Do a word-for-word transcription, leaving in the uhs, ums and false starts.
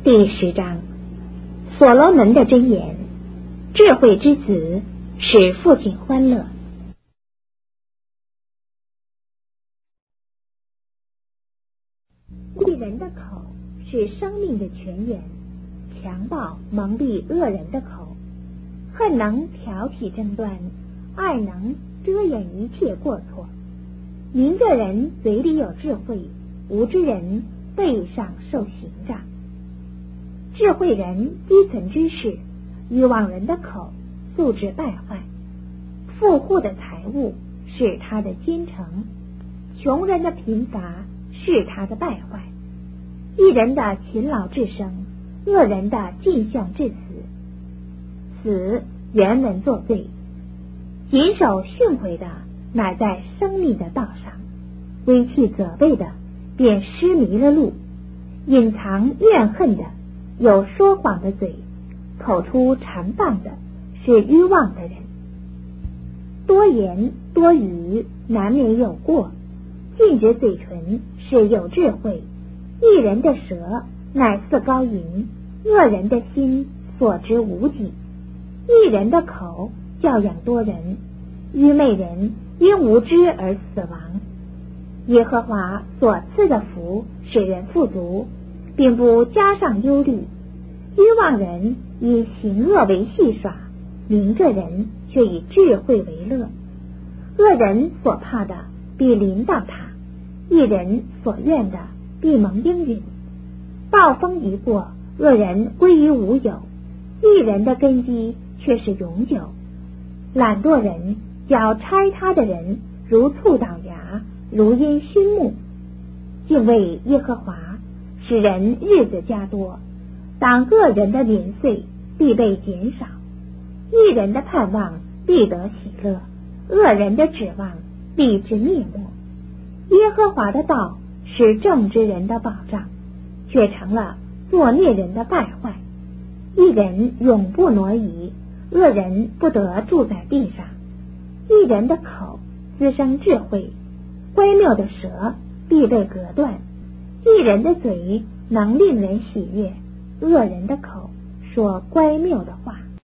第十章，所罗门的箴言：智慧之子使父亲欢乐。一人的口是生命的泉源，强暴蒙蔽恶人的口，恨能挑起争端，爱能遮掩一切过错。明着人嘴里有智慧，无知人背上受刑杖。智慧人积存知识，愚妄人的口素质败坏。富户的财物是他的坚城，穷人的贫乏是他的败坏。一人的勤劳致生，恶人的尽孝致死。死原文作罪，谨守训诲的乃在生命的道上，微弃责备的便失迷了路。隐藏怨恨的有说谎的嘴，口出缠谤的是愚妄的人。多言多语难免有过，禁止嘴唇是有智慧。一人的舌乃似高银，恶人的心所知无己。一人的口教养多人，愚昧人因无知而死亡。耶和华所赐的福使人富足，并不加上忧虑。愚妄人以行恶为戏耍，明着人却以智慧为乐。恶人所怕的必临到他，一人所愿的必蒙应允。暴风一过，恶人归于无有，一人的根基却是永久。懒惰人叫拆他的人如醋倒牙，如烟熏目。敬畏耶和华使人日子加多，当恶人的年岁必被减少。一人的盼望必得喜乐，恶人的指望必至灭没。耶和华的道是正直人的保障，却成了作孽人的败坏。一人永不挪移，恶人不得住在地上。一人的口滋生智慧，乖谬的舌必被隔断。一人的嘴能令人喜悦，恶人的口说乖谬的话。